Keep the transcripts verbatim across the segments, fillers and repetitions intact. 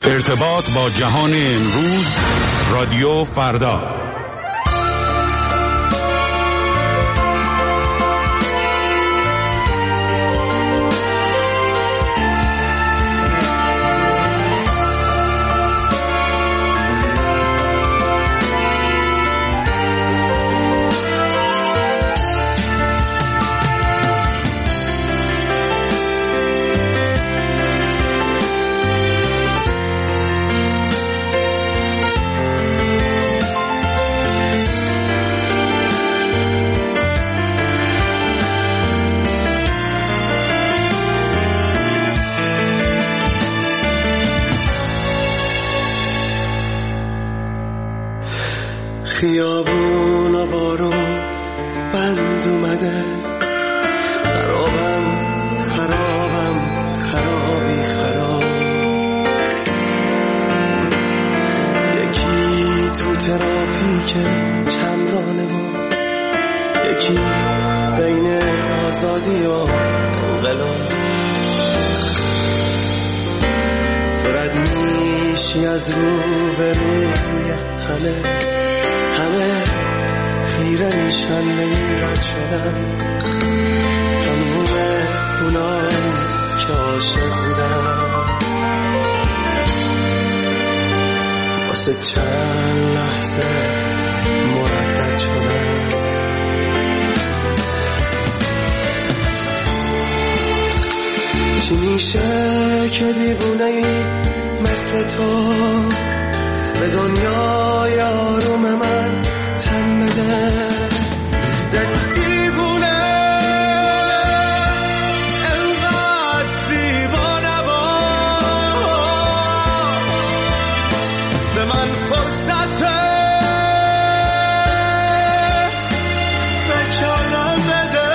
ارتباط با جهان امروز، رادیو فردا. خیابون و بارون بند اومده، خرابم خرابم خرابی خراب. یکی تو ترافیک چمرانه و یکی بین آزادی و انقلاب. تو رد میشی از رو به روی همه، همه خیره میشن به این رد شدن. تموم اونایی که عاشق بودن واسه چند لحظه مردد شدن. چی میشه که دیوونه ای مثل تو به دنیای آروم من تن بده؟ دیوونه انقدر زیبا نباش، به من فرصت فکر کردن بده.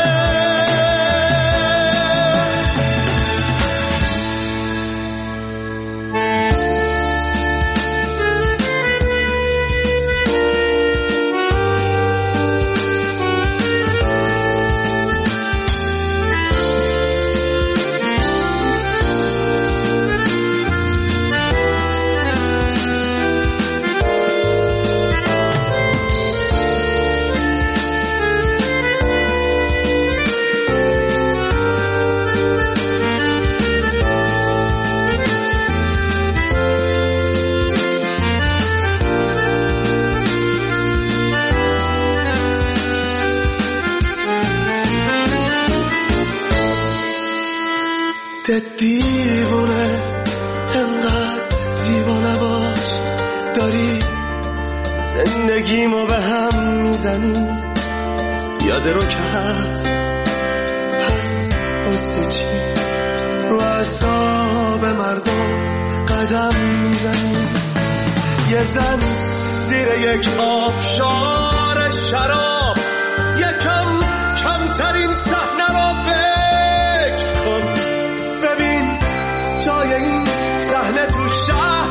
دیوونه انقدر زیبا نباش، داری زندگیمو به هم میزنی. یاد رو که هست، پس واسه چی رو اعصاب مردم قدم میزنی؟ یه زن زیر یک آبشار شراب، یکم کمترین صحنه رو فکر کن. ببین جای این صحنه تو شهر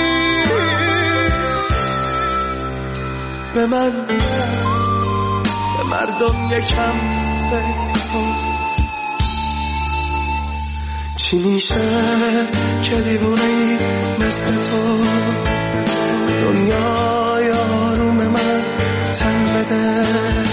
نیست. به من، به مردم یکم فکر کن. چی میشه که دیوونه‌ای مثل تو دنیای آروم من تن بده؟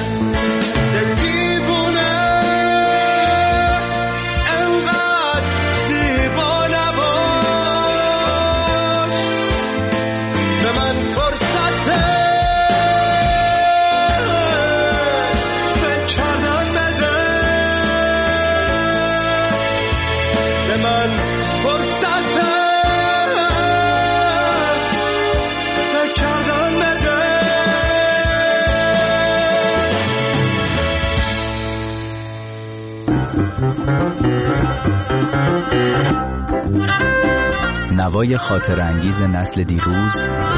نوای خاطر انگیز نسل دیروز،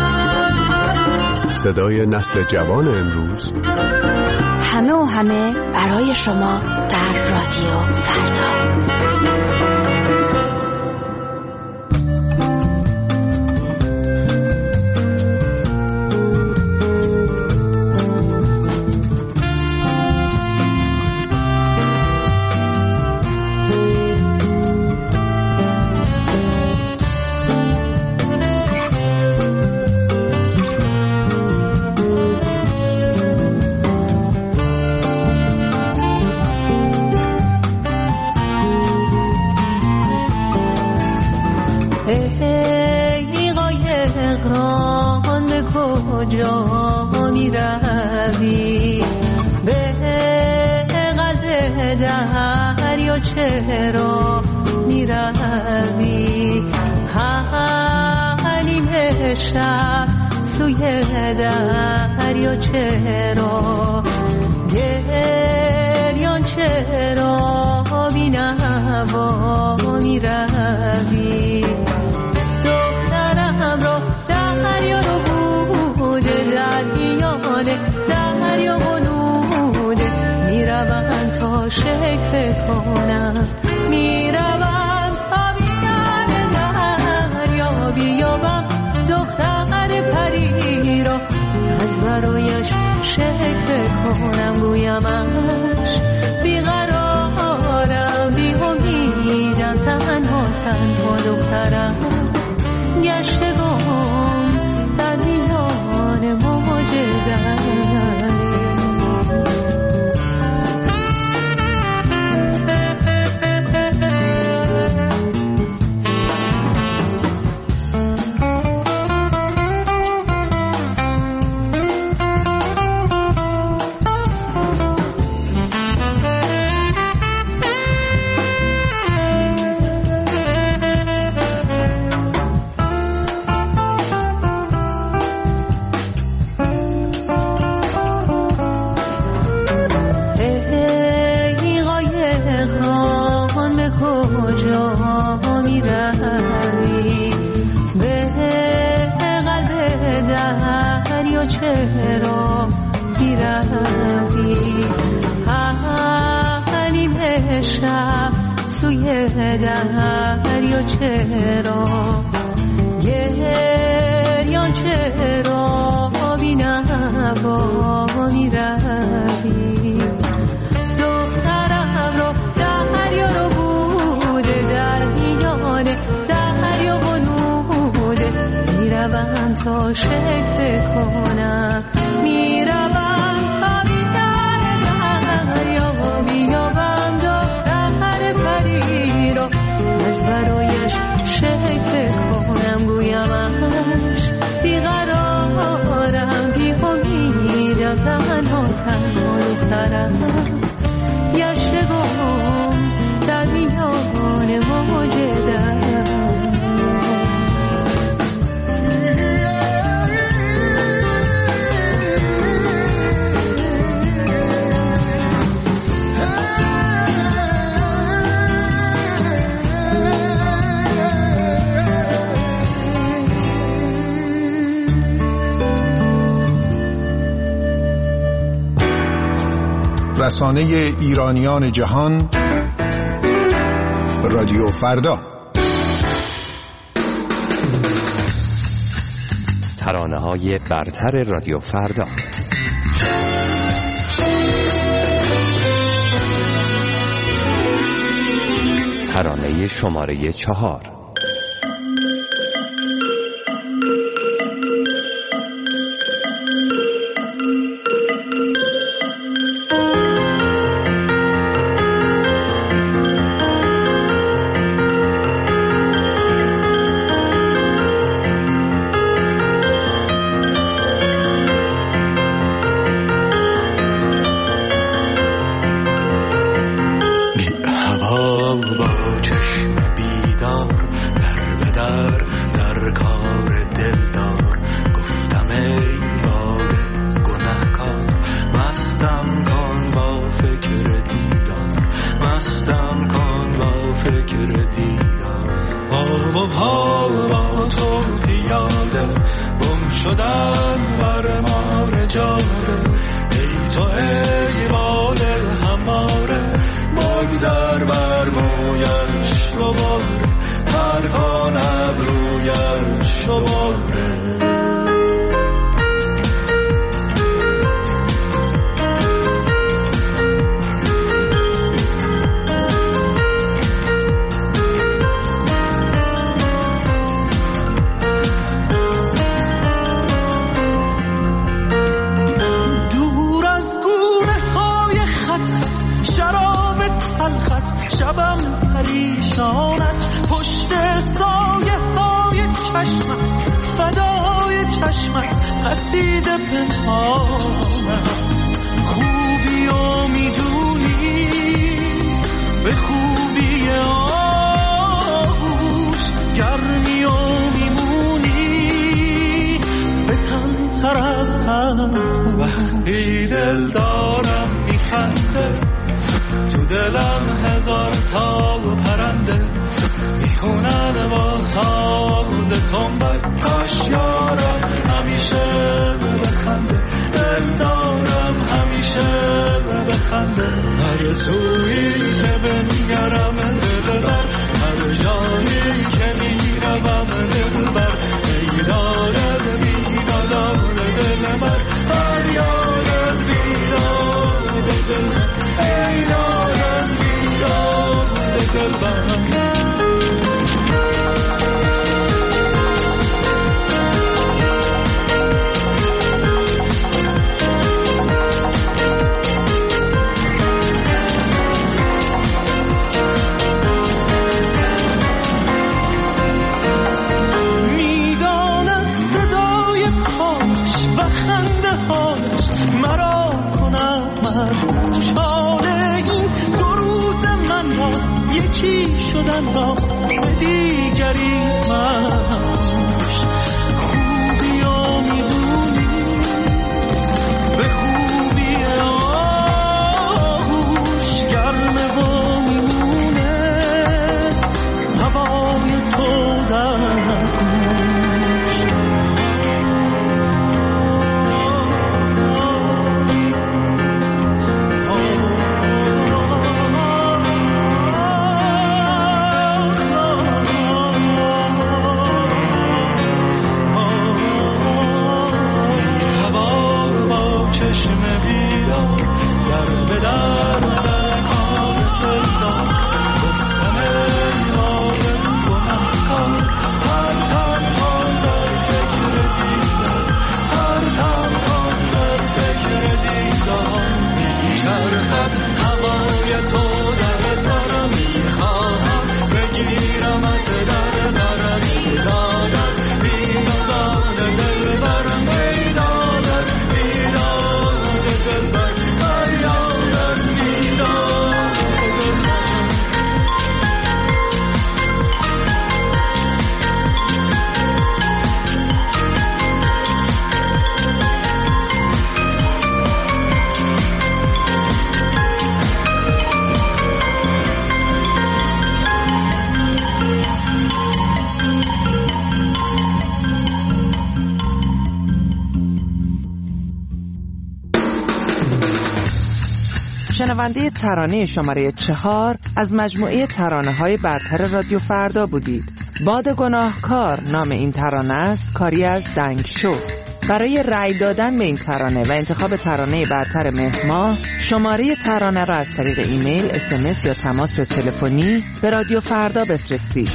صدای نسل جوان امروز، همه و همه برای شما در رادیو فردا. ای قایقران به کجا می روی؟ به قلب دریا چرا می روی؟ حلیم شب سوی دریا چرا؟ گریان چرا بی نوا می روی؟ دخترم را دریا رو بوده، در میانه دریا بنوده، می روم تا شکل کنم، می روم تا بیان دریا بیابم دختر پری را، از برایش شکل کنم، گویمش بیقرارم بی امیدم، تنها تنها دخترم گشتگم در میان موج دریا. چرا بیروی؟ حلیم شب سوی دریا چرا؟ گریان چرا بی نوا می روی؟ دخترم را دریا رو بوده، در میانه دریا بنوده، می روم تا شکل کنم، می روم تا بیان دریا بیابم دختر پری را، از برایش شکل کنم، گویمش بیقرارم بی امیدم، تنها تنها دخترم گشتگم در میان موج دریا. رسانه ایرانیان جهان، رادیو فردا. ترانه‌های برتر رادیو فردا. ترانه شماره چهار. شبم پریشان است پشت سایه ها قصیده پنهان است، خوبی و میدونی به خوبی آغوش گرمی و میمونی به تن تر از تن. وقتی دل دارم میخنده تو دلم هزار تا پرنده میخونن با ساز تنبک. کاش یارم همیشه بخنده، دل دارم همیشه بخنده. هر سویی که بنگرم دل بر، هر جایی که میروم دل بر. ای دارد بیدادار دل بر، هر یار از بیداد دل بر. ای یار از بیداد دل بر. شدن را به دیگری منش، خوبی و میدونی به خوبی آغوش گرمه و میمونه هوای تو در گوش. شنونده ترانه شماره چهار از مجموعه ترانه‌های برتر رادیو فردا بودید. باد گناهکار نام این ترانه است، کاری از دنگ شو. برای رأی دادن به این ترانه و انتخاب ترانه برتر مهر ماه، شماره ترانه را از طریق ایمیل، اس ام اس یا تماس تلفنی به رادیو فردا بفرستید.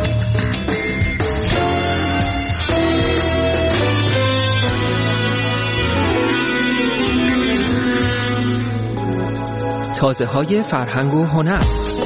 تازه های فرهنگ و هنر.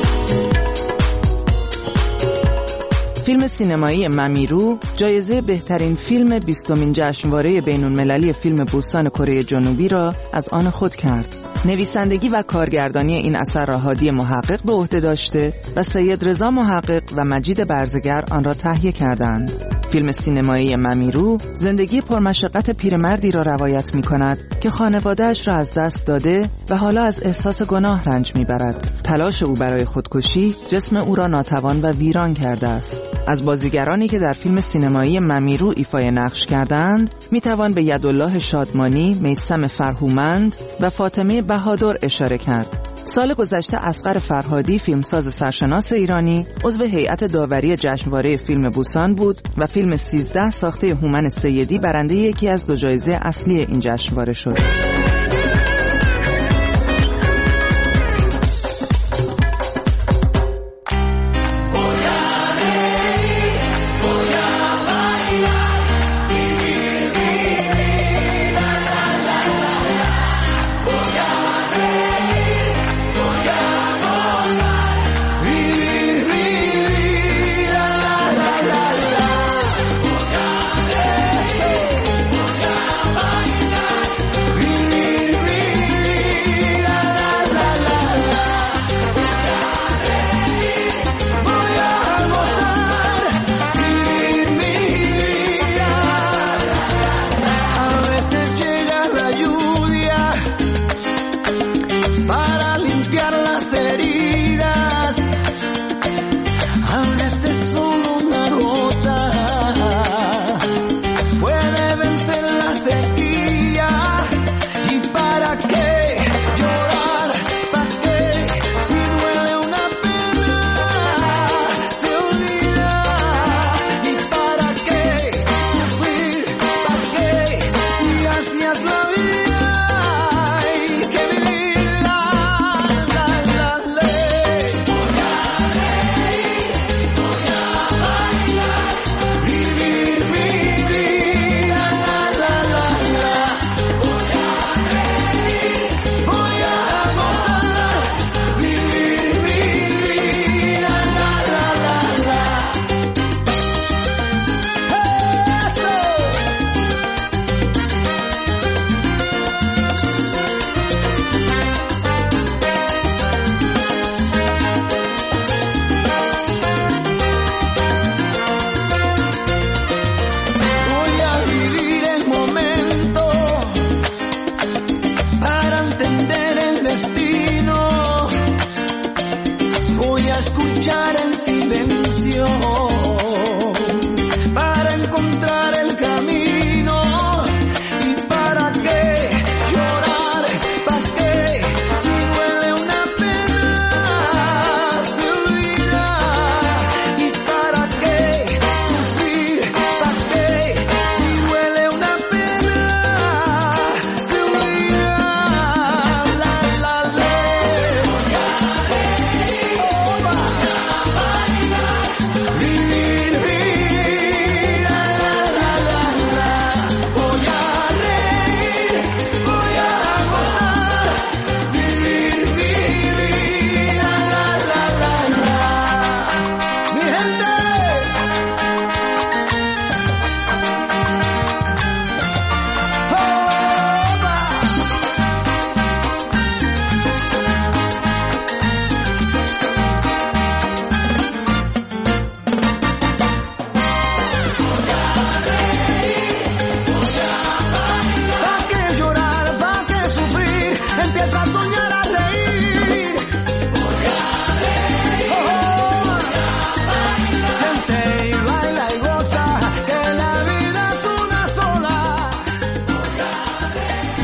فیلم سینمایی ممیرو جایزه بهترین فیلم بیستمین جشنواره بین‌المللی فیلم بوستان کره جنوبی را از آن خود کرد. نویسندگی و کارگردانی این اثر را هادی محقق به عهده داشته و سید رضا محقق و مجید برزگر آن را تهیه کردند. فیلم سینمایی ممیرو زندگی پرمشقت پیرمردی را روایت می کند که خانواده‌اش را از دست داده و حالا از احساس گناه رنج می برد. تلاش او برای خودکشی جسم او را ناتوان و ویران کرده است. از بازیگرانی که در فیلم سینمایی ممیرو ایفای نقش کردند می توان به یدالله شادمانی، میثم فرهومند و فاطمه بهادر اشاره کرد. سال گذشته اصغر فرهادی، فیلمساز سرشناس ایرانی، عضو هیئت داوری جشنواره فیلم بوسان بود و فیلم سیزده ساخته هومن سیدی برنده یکی از دو جایزه اصلی این جشنواره شد.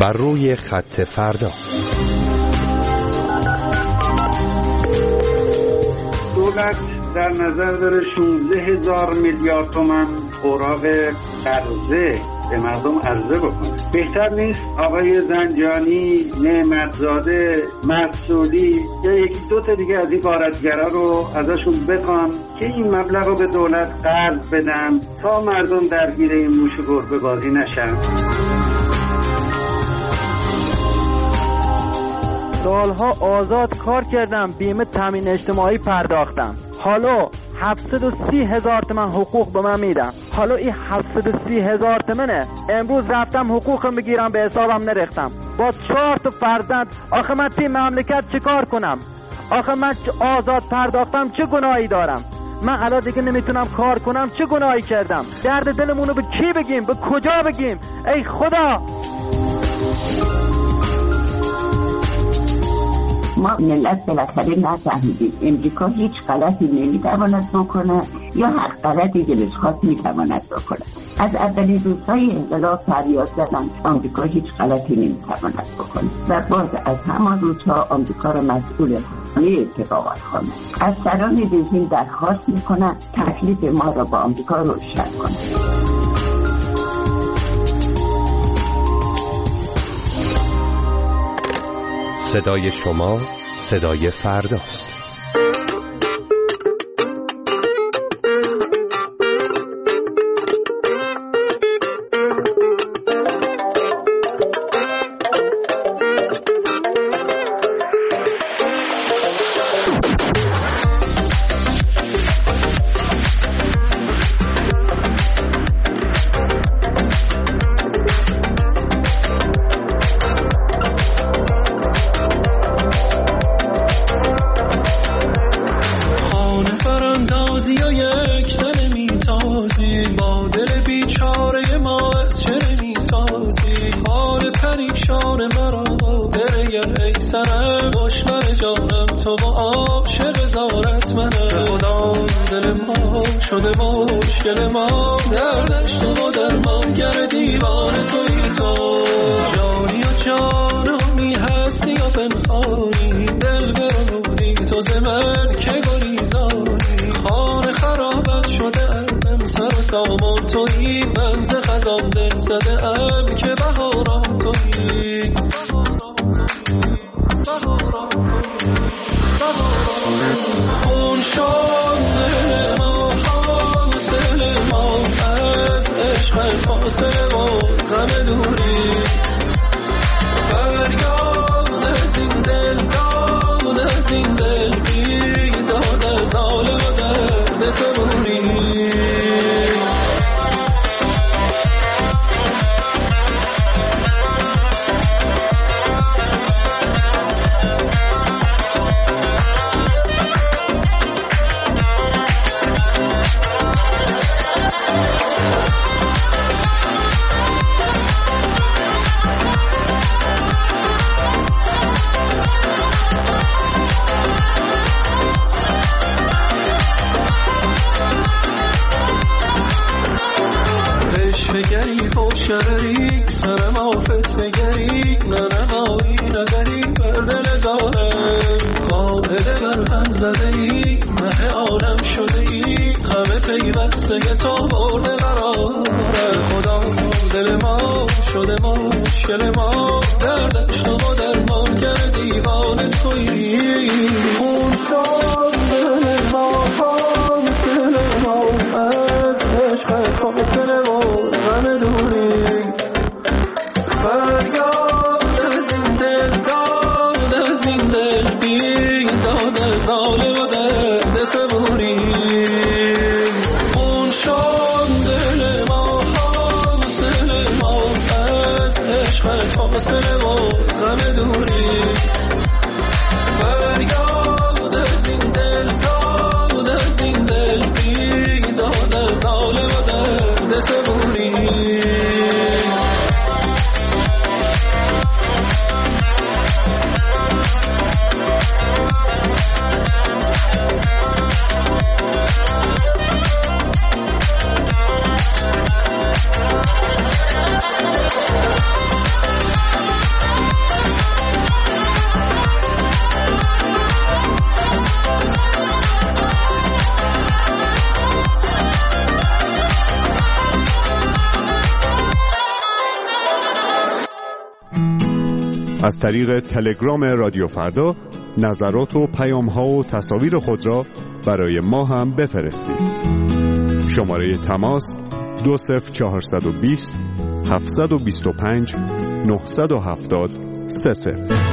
بر روی خط فردا. دولت در نظر داره شانزده هزار میلیارد تومان اوراق قرضه به مردم عرضه بکنه. بهتر نیست آقای زنجانی، نعمتزاده، مسعودی یا یکی دو تا دیگه از این غارتگرا رو ازشون بخوان که این مبلغ رو به دولت قرض بدن تا مردم درگیر این موش و گربه بازی نشن. سالها آزاد کار کردم، بیمه تامین اجتماعی پرداختم، حالا هفتصد و سی هزار تومن حقوق به من میدن. حالا این هفتصد و سی هزار تومنه، امروز رفتم حقوقم بگیرم به حسابم نرختم با چهار تا فرزند. آخه من توی مملکت چه کار کنم؟ آخه من آزاد پرداختم چه گناهی دارم؟ من الان دیگه نمیتونم کار کنم، چه گناهی کردم؟ درد دلمونو به کی بگیم؟ به کجا بگیم؟ ای خدا! ما ملت بالاخره نفهمیدیم امریکا هیچ غلطی نمیتواند بکنه یا هر غلطی دلش خواست میتواند بکنه. از اولین روزهای انقلاب فریاد زدن آمریکا هیچ غلطی نمیتواند بکنه و باز از همان روزها آمریکا را مسئول همه اتفاقات خواند. از سران رژیم درخواست میکنن تکلیف ما را با آمریکا روشن کنه. صدای شما صدای فرداست. از طریق تلگرام رادیو فردا نظرات و پیام‌ها و تصاویر خود را برای ما هم بفرستید. شماره تماس دو صفر چهارصد و بیست هفتصد و بیست و پنج نهصد و هفتاد سه صفر.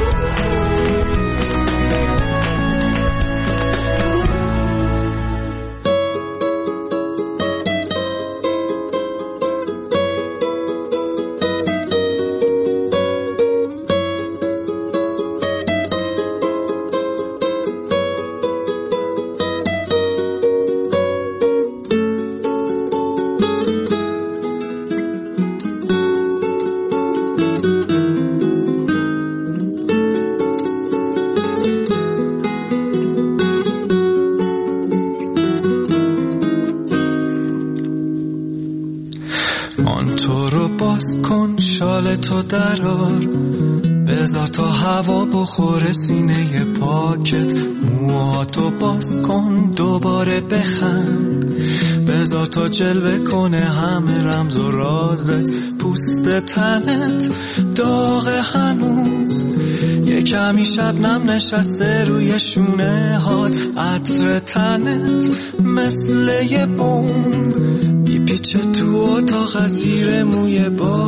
تو درار بذار تا هوا بخوره سینه پاکت، موهاتو باز کن دوباره بخند، بذار تا جلوه کنه همه رمز و رازت، پوست تنت داغ هنوز، یه کمی شبنم نشسته روی شونه هات، عطر تنت مثل یه بوم میپیچه تو اتاق زیر موی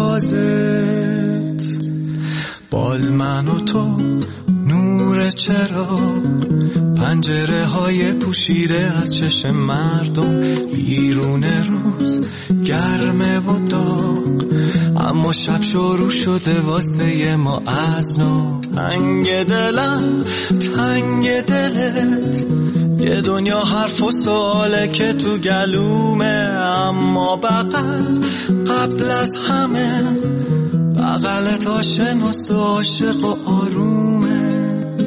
بازت، باز من و تو نور چراغ، پنجره های پوشیده از چشم مردم، بیرون روز گرمه و داغ، اما شب شروع شده واسه ما از نو، تنگ دلم تنگ دلت، یه دنیا حرف و سواله که تو گلومه، اما بغل قبل از همه بغلت آشناس و عاشق و آرومه،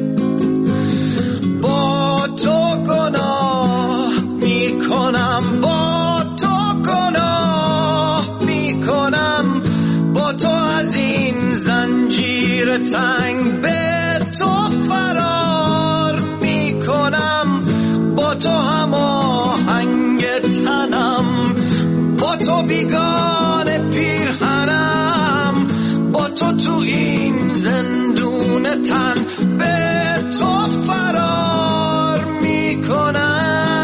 با تو گناه میکنم، با تو گناه میکنم، با تو از این زنجیر تنگ به تو فرار میکنم، با تو هماهنگ تنم، با تو بیگانه پیرهنم، با تو تو این زندون تن به تو فرار میکنم.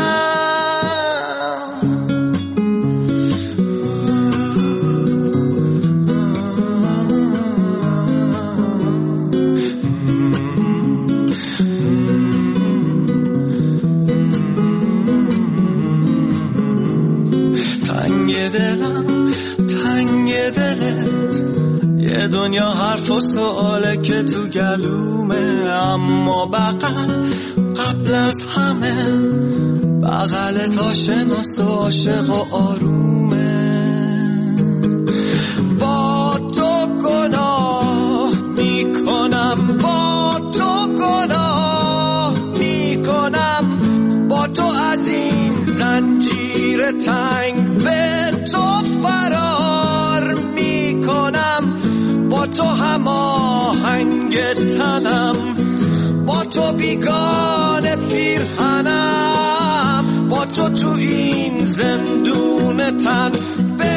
دنیا حرف و سواله که تو گلومه، اما بغل قبل از همه بغلت آشناس و عاشق و آرومه، با تو گناه میکنم، با تو گناه میکنم، با تو از این زنجیر تنگ به تو فرار میکنم، با تو هماهنگ تنم، با تو بیگانه پیرهنم، با تو تو این زندون تن به